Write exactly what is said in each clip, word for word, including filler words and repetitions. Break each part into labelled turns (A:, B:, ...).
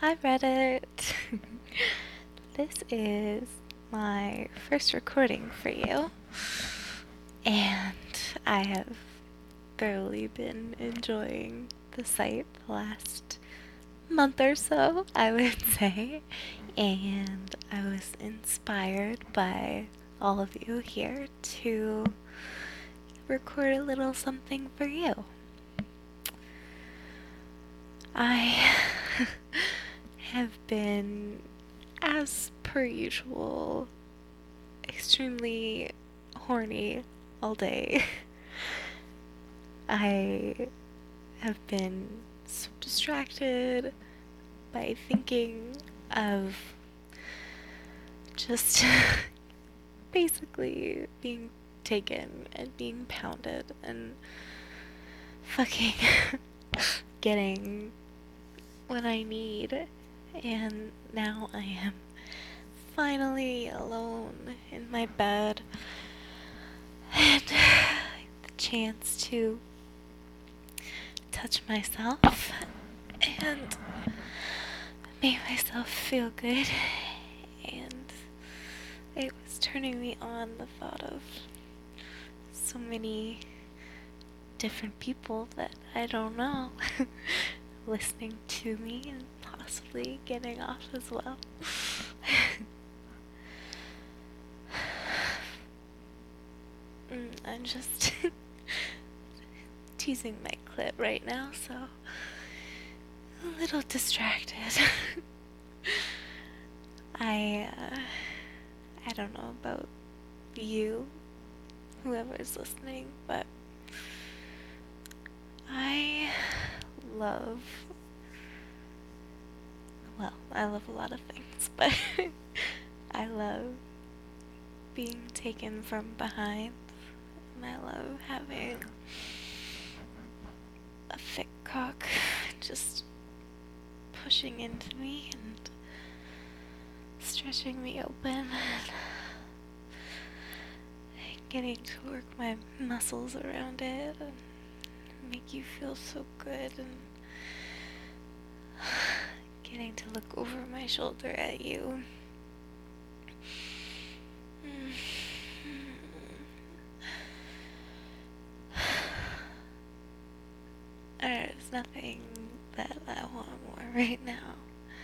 A: Hi Reddit! This is my first recording for you, and I have thoroughly been enjoying the site the last month or so, I would say, and I was inspired by all of you here to record a little something for you. I have been, as per usual, extremely horny all day. I have been so distracted by thinking of just basically being taken and being pounded and fucking getting what I need, and now I am finally alone in my bed and the chance to touch myself and make myself feel good, and it was turning me on the thought of so many different people that I don't know listening to me and possibly getting off as well. mm, I'm just teasing my clit right now, so a little distracted. I, uh, I don't know about you, whoever's listening, but I love, well, I love a lot of things, but I love being taken from behind, and I love having a thick cock just pushing into me and stretching me open and getting to work my muscles around it and make you feel so good, and getting to look over my shoulder at you. There's nothing that I want more right now.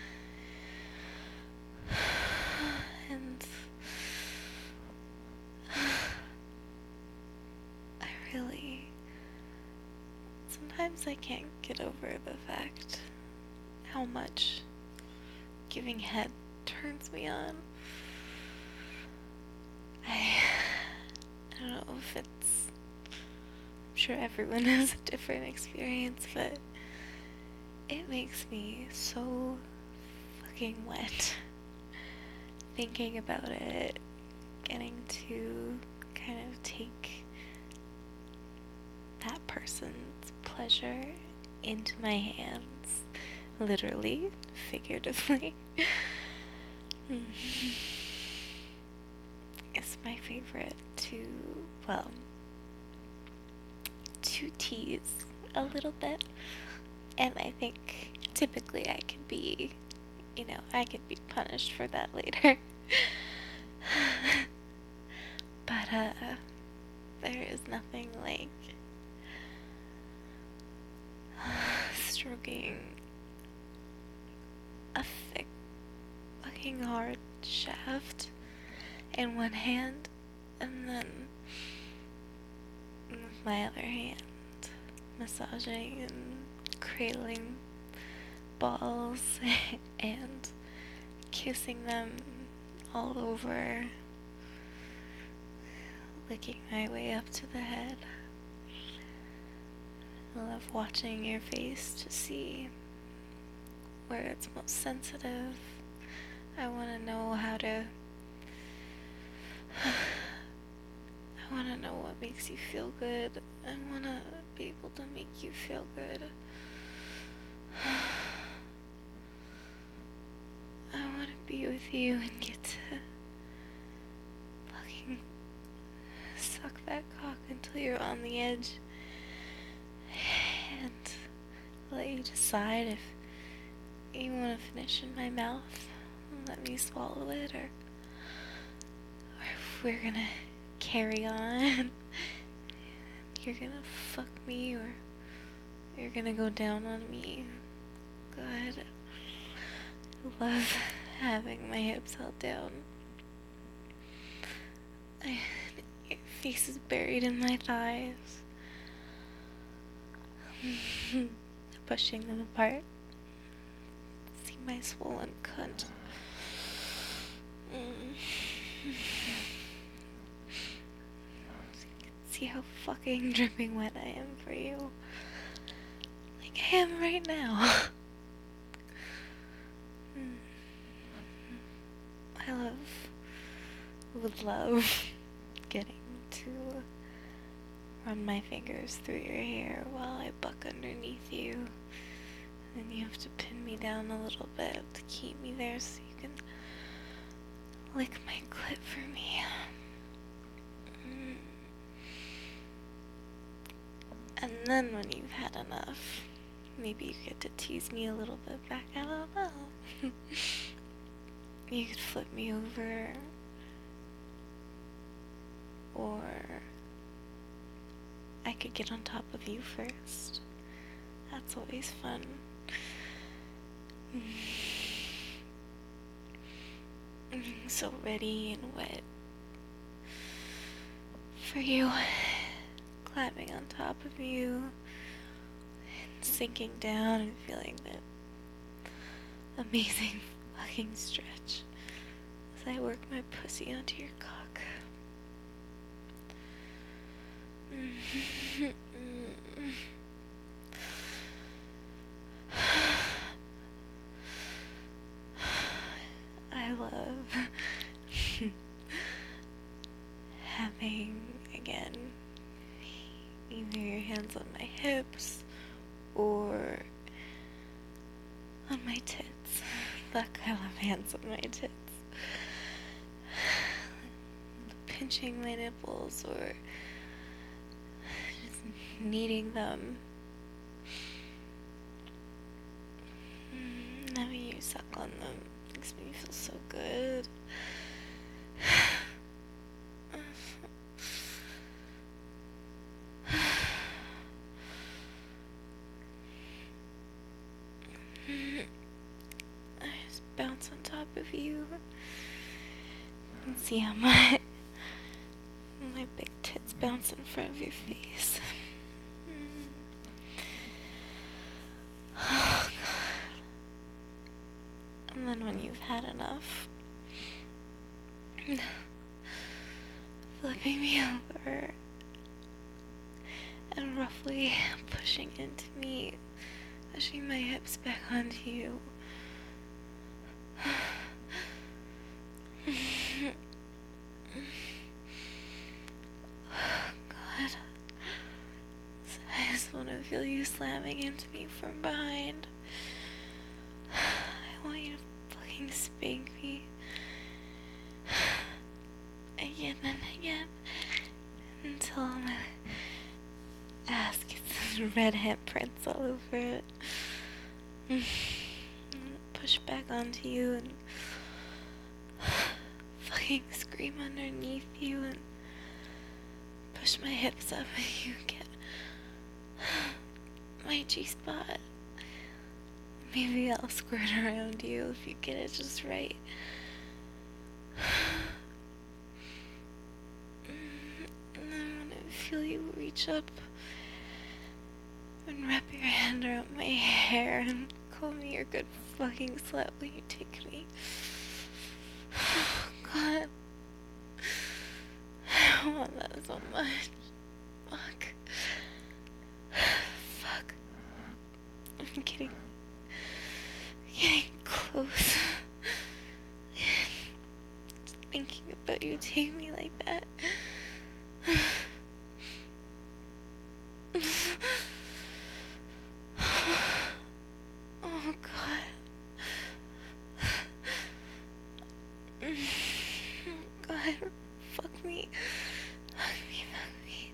A: And I really, sometimes I can't get over the fact how much giving head turns me on. I, I don't know if it's, I'm sure everyone has a different experience, but it makes me so fucking wet thinking about it, getting to kind of take that person's pleasure into my hands, literally, figuratively. It's my favorite to, well, to tease a little bit, and I think typically I could be, you know, I could be punished for that later. But, uh, there is nothing like stroking a thick, fucking hard shaft in one hand, and then with my other hand massaging and cradling balls and kissing them all over, licking my way up to the head. I love watching your face to see where it's most sensitive. I want to know how to I want to know what makes you feel good. I want to be able to make you feel good. I want to be with you and get to fucking suck that cock until you're on the edge and let you decide if you want to finish in my mouth and let me swallow it, or, or if we're gonna carry on, you're gonna fuck me, or you're gonna go down on me. God, I love having my hips held down. I, your face is buried in my thighs. Pushing them apart. See my swollen cunt. Mm. See how fucking dripping wet I am for you. Like I am right now. I love, would love getting to run my fingers through your hair while I buck underneath you. And then you have to pin me down a little bit to keep me there so you can lick my clit for me. Mm. And then when you've had enough, maybe you get to tease me a little bit back. I don't know. You could flip me over. Or I could get on top of you first. That's always fun. So ready and wet for you. Climbing on top of you and sinking down and feeling that amazing fucking stretch as I work my pussy onto your cock. I love having, again, either your hands on my hips or on my tits. Fuck, I love hands on my tits. Pinching my nipples or just kneading them. Mm, having you suck on them makes me feel so good. I just bounce on top of you and see how my my big tits bounce in front of your face. Oh, God. And then when you've had enough, flipping me over and roughly pushing into me, pushing my hips back onto you. God, I just want to feel you slamming into me from behind. I want you to fucking spank me again and again until my ass gets red handprints all over it. Push back onto you and fucking scream underneath you and push my hips up and you get my G-spot. Maybe I'll squirt around you if you get it just right. And then when I feel you reach up and wrap your hand around my hair and call me your good fucking slut when you take me. Oh, God. I want that so much. Fuck. Fuck. I'm getting... getting close. Just thinking about you taking me like that. Oh, God. God, fuck me. Fuck me, fuck me.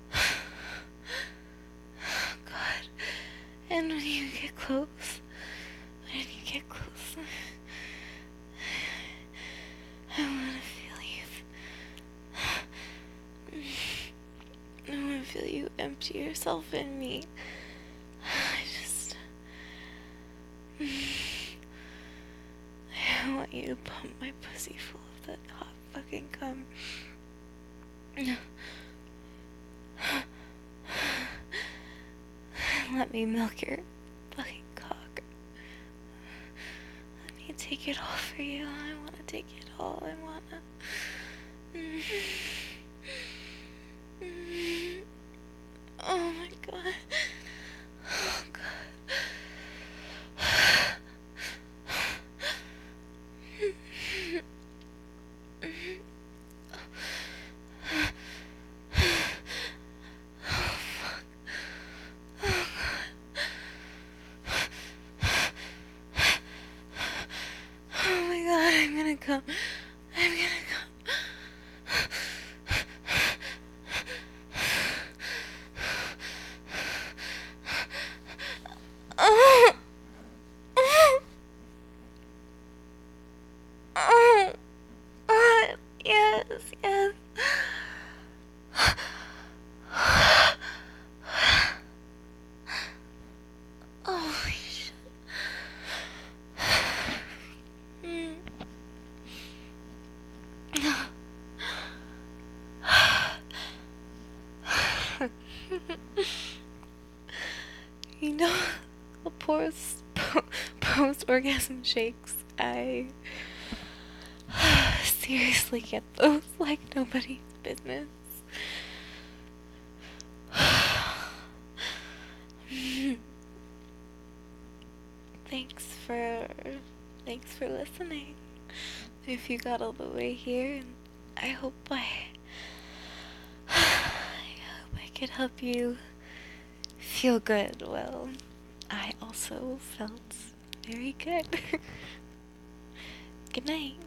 A: God. And when you get close, get closer. I wanna feel you. I wanna feel you empty yourself in me. I just. I want you to pump my pussy full of that hot fucking cum. Let me milk your fucking cock. Let me take it all for you. I wanna take it all. I wanna. Oh my god. Oh god. Oh my god, I'm gonna come. I'm gonna come. Oh. Oh. Oh. Oh. Yes, yes. Holy shit. Mm. You know, post post orgasm shakes. I seriously get those like nobody's business. Thanks for thanks for listening. If you got all the way here, and I hope I I hope I could help you feel good. Well, I also felt very good. Good night.